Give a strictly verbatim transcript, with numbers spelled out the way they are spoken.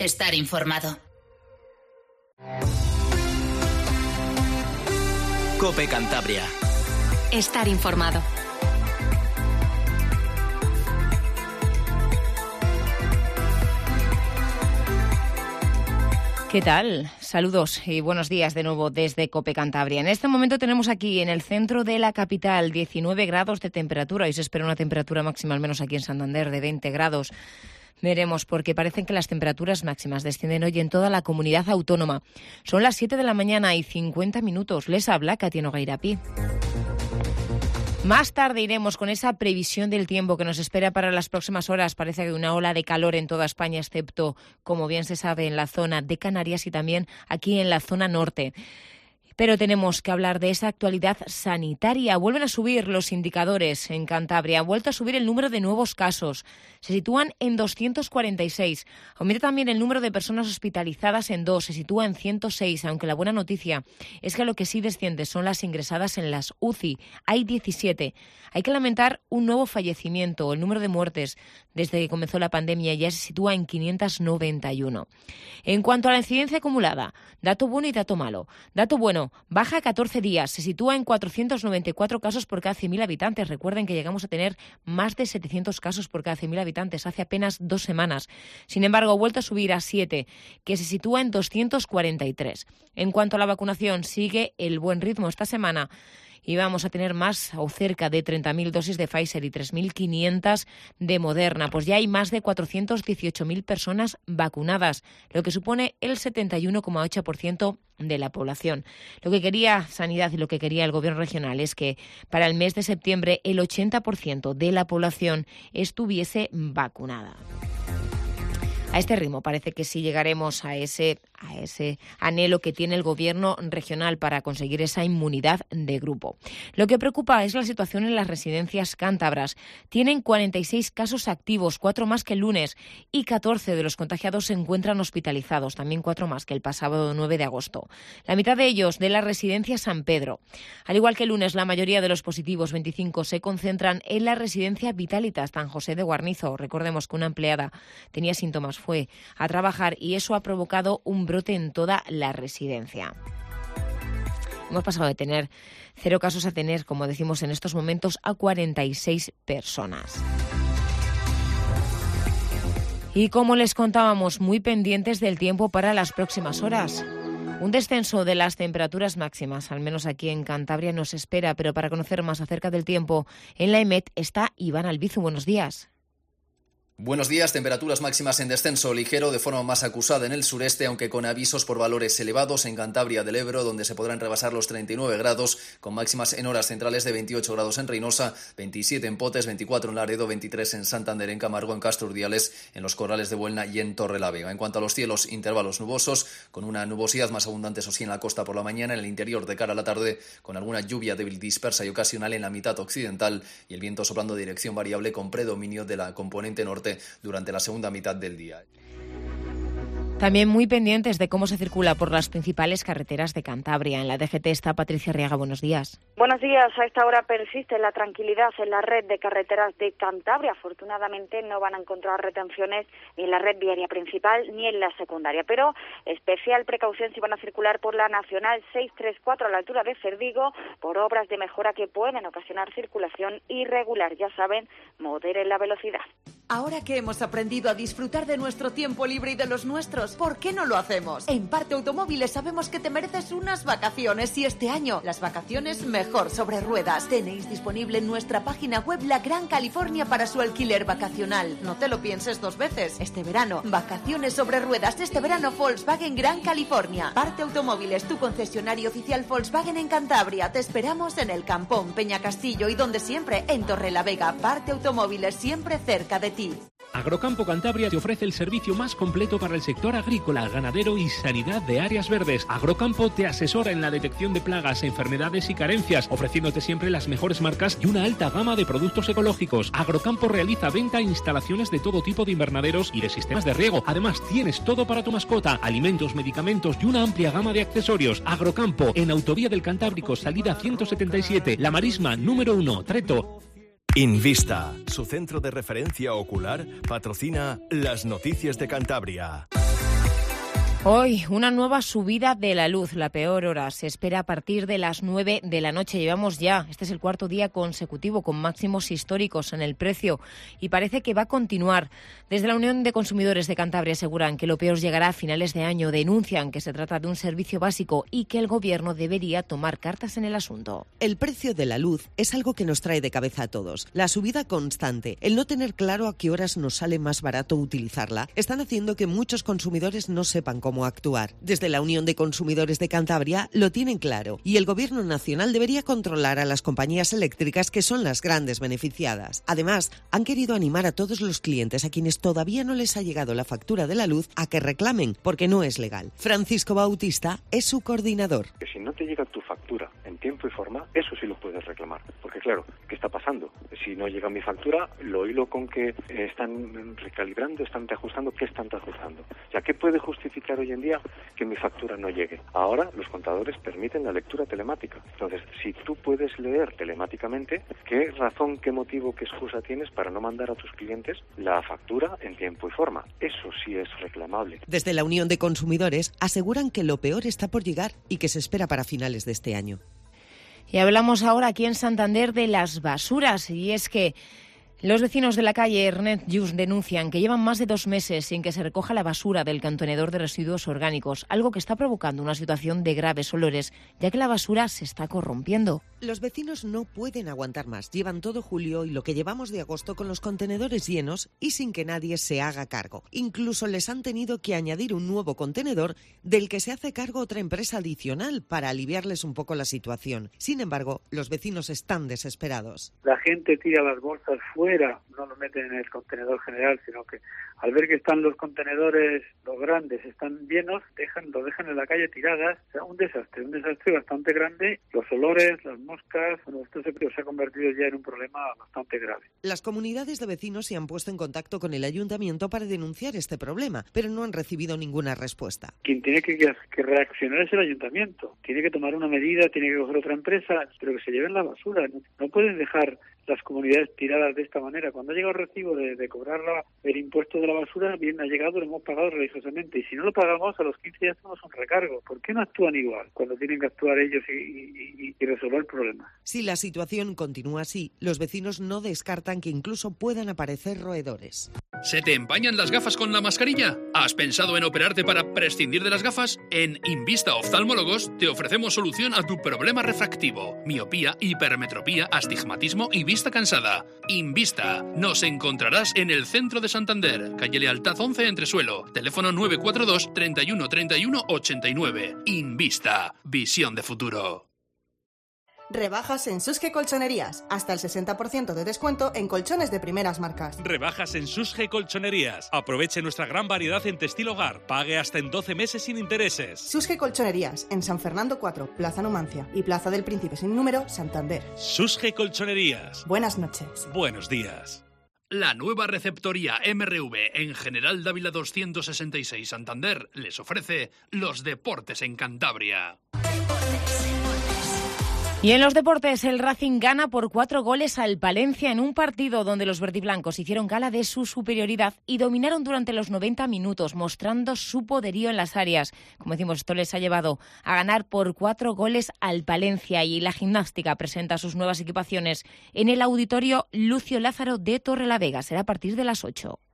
Estar informado. COPE Cantabria. Estar informado. ¿Qué tal? Saludos y buenos días de nuevo desde COPE Cantabria. En este momento tenemos aquí en el centro de la capital diecinueve grados de temperatura y se espera una temperatura máxima, al menos aquí en Santander, de veinte grados. Veremos, porque parecen que las temperaturas máximas descienden hoy en toda la comunidad autónoma. Son las siete de la mañana y cincuenta minutos. Les habla Katia Nogueirapi. Más tarde iremos con esa previsión del tiempo que nos espera para las próximas horas. Parece que una ola de calor en toda España, excepto, como bien se sabe, en la zona de Canarias y también aquí en la zona norte. Pero tenemos que hablar de esa actualidad sanitaria. Vuelven a subir los indicadores en Cantabria. Ha vuelto a subir el número de nuevos casos. Se sitúan en doscientos cuarenta y seis. Aumenta también el número de personas hospitalizadas en dos. Se sitúa en ciento seis, aunque la buena noticia es que lo que sí desciende son las ingresadas en las U C I. Hay diecisiete. Hay que lamentar un nuevo fallecimiento. El número de muertes desde que comenzó la pandemia ya se sitúa en quinientos noventa y uno. En cuanto a la incidencia acumulada, dato bueno y dato malo. Dato bueno, baja catorce días, se sitúa en cuatrocientos noventa y cuatro casos por cada cien mil habitantes. Recuerden que llegamos a tener más de setecientos casos por cada cien mil habitantes hace apenas dos semanas. Sin embargo, ha vuelto a subir a siete, que se sitúa en doscientos cuarenta y tres. En cuanto a la vacunación, sigue el buen ritmo esta semana. Y vamos a tener más o cerca de treinta mil dosis de Pfizer y tres mil quinientas de Moderna. Pues ya hay más de cuatrocientos dieciocho mil personas vacunadas, lo que supone el setenta y uno coma ocho por ciento de la población. Lo que quería Sanidad y lo que quería el Gobierno regional es que para el mes de septiembre el ochenta por ciento de la población estuviese vacunada. A este ritmo parece que sí llegaremos a ese, a ese anhelo que tiene el Gobierno regional para conseguir esa inmunidad de grupo. Lo que preocupa es la situación en las residencias cántabras. Tienen cuarenta y seis casos activos, cuatro más que el lunes, y catorce de los contagiados se encuentran hospitalizados, también cuatro más que el pasado nueve de agosto. La mitad de ellos de la residencia San Pedro. Al igual que el lunes, la mayoría de los positivos, veinticinco, se concentran en la residencia Vitalitas San José de Guarnizo. Recordemos que una empleada tenía síntomas, fue a trabajar y eso ha provocado un brote en toda la residencia. Hemos pasado de tener cero casos a tener, como decimos en estos momentos, a cuarenta y seis personas. Y como les contábamos, muy pendientes del tiempo para las próximas horas. Un descenso de las temperaturas máximas, al menos aquí en Cantabria, nos espera, pero para conocer más acerca del tiempo, en la EMET está Iván Albizu. Buenos días. Buenos días, temperaturas máximas en descenso ligero de forma más acusada en el sureste, aunque con avisos por valores elevados en Cantabria del Ebro, donde se podrán rebasar los treinta y nueve grados, con máximas en horas centrales de veintiocho grados en Reynosa, veintisiete en Potes, veinticuatro en Laredo, veintitrés en Santander, en Camargo, en Castro Urdiales, en los Corrales de Buelna y en Torrelavega. En cuanto a los cielos, intervalos nubosos, con una nubosidad más abundante, eso sí, en la costa por la mañana, en el interior de cara a la tarde, con alguna lluvia débil, dispersa y ocasional en la mitad occidental, y el viento soplando de dirección variable con predominio de la componente norte durante la segunda mitad del día. También muy pendientes de cómo se circula por las principales carreteras de Cantabria. En la D G T está Patricia Arriaga. Buenos días. Buenos días. A esta hora persiste la tranquilidad en la red de carreteras de Cantabria. Afortunadamente no van a encontrar retenciones ni en la red viaria principal ni en la secundaria. Pero especial precaución si van a circular por la Nacional seiscientos treinta y cuatro a la altura de Cerdigo por obras de mejora que pueden ocasionar circulación irregular. Ya saben, moderen la velocidad. Ahora que hemos aprendido a disfrutar de nuestro tiempo libre y de los nuestros, ¿por qué no lo hacemos? En Parte Automóviles sabemos que te mereces unas vacaciones y este año las vacaciones mejor sobre ruedas. Tenéis disponible en nuestra página web la Gran California para su alquiler vacacional. No te lo pienses dos veces. Este verano, vacaciones sobre ruedas. Este verano Volkswagen Gran California. Parte Automóviles, tu concesionario oficial Volkswagen en Cantabria. Te esperamos en El Campón, Peñacastillo y donde siempre, en Torrelavega. Parte Automóviles, siempre cerca de ti. Agrocampo Cantabria te ofrece el servicio más completo para el sector agrícola, ganadero y sanidad de áreas verdes. Agrocampo te asesora en la detección de plagas, enfermedades y carencias, ofreciéndote siempre las mejores marcas y una alta gama de productos ecológicos. Agrocampo realiza venta e instalaciones de todo tipo de invernaderos y de sistemas de riego. Además, tienes todo para tu mascota, alimentos, medicamentos y una amplia gama de accesorios. Agrocampo, en Autovía del Cantábrico, salida ciento setenta y siete, La Marisma, número uno, Treto. Invista, su centro de referencia ocular, patrocina las noticias de Cantabria. Hoy, una nueva subida de la luz, la peor hora. Se espera a partir de las nueve de la noche. Llevamos ya, este es el cuarto día consecutivo con máximos históricos en el precio y parece que va a continuar. Desde la Unión de Consumidores de Cantabria aseguran que lo peor llegará a finales de año. Denuncian que se trata de un servicio básico y que el Gobierno debería tomar cartas en el asunto. El precio de la luz es algo que nos trae de cabeza a todos. La subida constante, el no tener claro a qué horas nos sale más barato utilizarla, están haciendo que muchos consumidores no sepan cómo cómo actuar. Desde la Unión de Consumidores de Cantabria lo tienen claro y el Gobierno Nacional debería controlar a las compañías eléctricas que son las grandes beneficiadas. Además, han querido animar a todos los clientes a quienes todavía no les ha llegado la factura de la luz a que reclamen, porque no es legal. Francisco Bautista es su coordinador. Que si no te llega tu factura en tiempo y forma, eso sí lo puedes reclamar. Porque claro, ¿qué está pasando? Si no llega mi factura, lo hilo con que eh, están recalibrando, están reajustando, ¿qué están reajustando? O sea, ¿qué puede justificar hoy en día que mi factura no llegue? Ahora los contadores permiten la lectura telemática. Entonces, si tú puedes leer telemáticamente, ¿qué razón, qué motivo, qué excusa tienes para no mandar a tus clientes la factura en tiempo y forma? Eso sí es reclamable. Desde la Unión de Consumidores aseguran que lo peor está por llegar y que se espera para finales de este año. Y hablamos ahora aquí en Santander de las basuras, y es que los vecinos de la calle Ernest Lluch denuncian que llevan más de dos meses sin que se recoja la basura del contenedor de residuos orgánicos, algo que está provocando una situación de graves olores, ya que la basura se está corrompiendo. Los vecinos no pueden aguantar más. Llevan todo julio y lo que llevamos de agosto con los contenedores llenos y sin que nadie se haga cargo. Incluso les han tenido que añadir un nuevo contenedor del que se hace cargo otra empresa adicional para aliviarles un poco la situación. Sin embargo, los vecinos están desesperados. La gente tira las bolsas fuera, no lo meten en el contenedor general, sino que al ver que están los contenedores, los grandes, están llenos, dejan, lo dejan en la calle tiradas. O sea, un desastre, un desastre bastante grande. Los olores, las moscas, bueno, esto se, se ha convertido ya en un problema bastante grave. Las comunidades de vecinos se han puesto en contacto con el ayuntamiento para denunciar este problema, pero no han recibido ninguna respuesta. Quien tiene que, que reaccionar es el ayuntamiento. Tiene que tomar una medida, tiene que coger otra empresa, pero que se lleven la basura. No, no pueden dejar las comunidades tiradas de esta manera. Cuando ha llegado el recibo de, de cobrar la, el impuesto de la basura, bien ha llegado, lo hemos pagado religiosamente. Y si no lo pagamos, a los quince días hacemos un recargo. ¿Por qué no actúan igual cuando tienen que actuar ellos y, y, y resolver problemas? Si la situación continúa así, los vecinos no descartan que incluso puedan aparecer roedores. ¿Se te empañan las gafas con la mascarilla? ¿Has pensado en operarte para prescindir de las gafas? En Invista Oftalmólogos te ofrecemos solución a tu problema refractivo: miopía, hipermetropía, astigmatismo y vista cansada. Invista. Nos encontrarás en el centro de Santander, calle Lealtad once, Entresuelo. Teléfono nueve cuatro dos, treinta y uno, treinta y uno, ochenta y nueve. Invista. Visión de futuro. Rebajas en Susge Colchonerías. Hasta el sesenta por ciento de descuento en colchones de primeras marcas. Rebajas en Susge Colchonerías. Aproveche nuestra gran variedad en textil hogar. Pague hasta en doce meses sin intereses. Susge Colchonerías. En San Fernando cuatro, Plaza Numancia. Y Plaza del Príncipe sin número, Santander. Susge Colchonerías. Buenas noches. Buenos días. La nueva receptoría M R V en General Dávila doscientos sesenta y seis Santander les ofrece los deportes en Cantabria. Y en los deportes, el Racing gana por cuatro goles al Palencia en un partido donde los verdiblancos hicieron gala de su superioridad y dominaron durante los noventa minutos, mostrando su poderío en las áreas. Como decimos, esto les ha llevado a ganar por cuatro goles al Palencia, y la gimnástica presenta sus nuevas equipaciones en el Auditorio Lucio Lázaro de Torrelavega. Será a partir de las ocho.